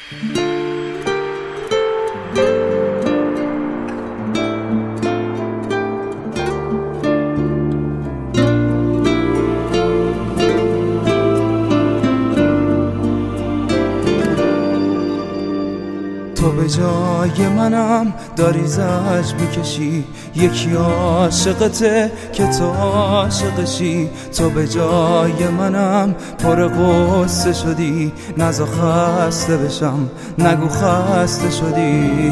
تو به جای منم داری زج میکشی، یکی عاشقته که تو عاشقشی. تو به جای منم پر غصه شدی، نزا خسته بشم نگو خسته شدی.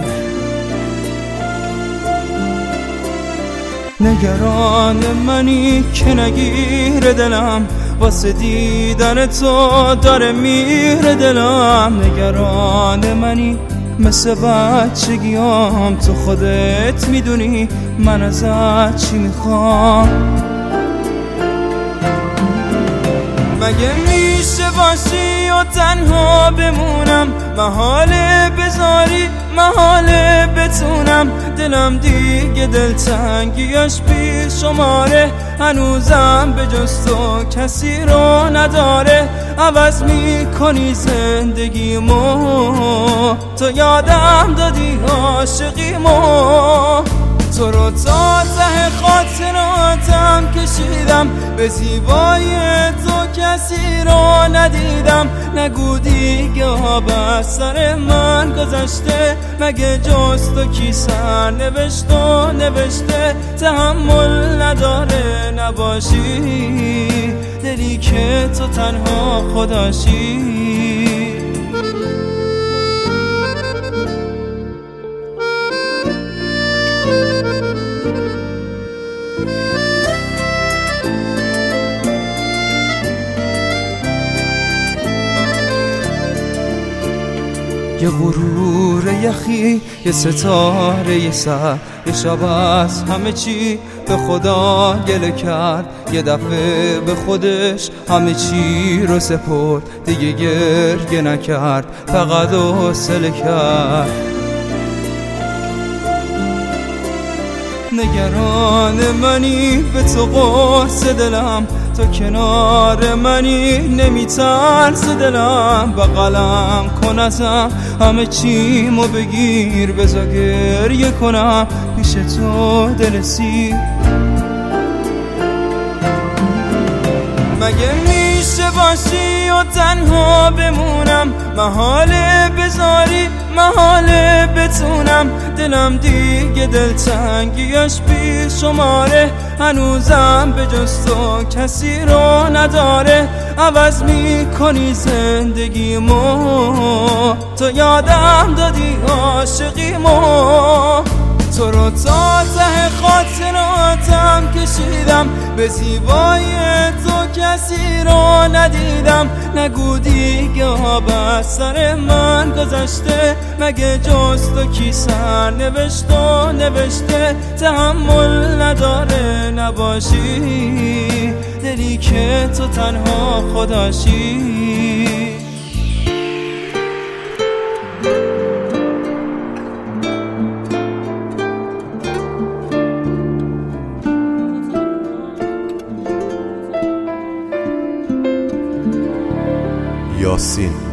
نگران منی که نگیر دلم، واسه دیدن تو داره میره دلم. نگران منی مثل بچگیام، تو خودت میدونی من ازت چی میخوام. مگه میشه باشی و تنها بمونم، محاله بذاری محاله بتونم. دلم دیگه دلتنگیاش بی شماره، هنوزم به جز تو کسی رو نداره. عوض میکنی زندگیمو، تو یادم دادی عاشقیمو. تو رو تا ته خاطراتم کشیدم، به زیبایی تو کسی رو ندیدم. نگو دیگه آب از سر من گذشته، مگه جز تو کی سر نوشت و نوشته. تحمل نداره نباشی، دلی که تو تنها خداشی. یه غرور یخی، یه ستاره یه سر، یه شب از همه چی به خدا گله کرد. یه دفعه به خودش همه چی رو سپرد، دیگه گریه نکرد فقط حوصله کرد. نگران منی به تو قرص دلم، تو کنار منی نمیترس دلم. بغلم کن ازم همه چیمو بگیر، بذار گریه کنم پیش تو دل سیر. مگه میشه باشی و تنها بمونم، محاله بذاری محاله بتونم. دلم دیگه دلتنگیاش بی شماره، هنوزم به جز تو کسی رو نداره. عوض میکنی زندگیمو، تو یادم دادی عاشقیمو. تو رو تا ته خاطراتم کشیدم، به زیبایی تو کسی رو ندیدم. نگو دیگه آب از سر من گذشته، مگه جز تو کی سر نوشت و نوشته. تحمل نداره نباشی، دلی که تو تنها خداشی. یاسین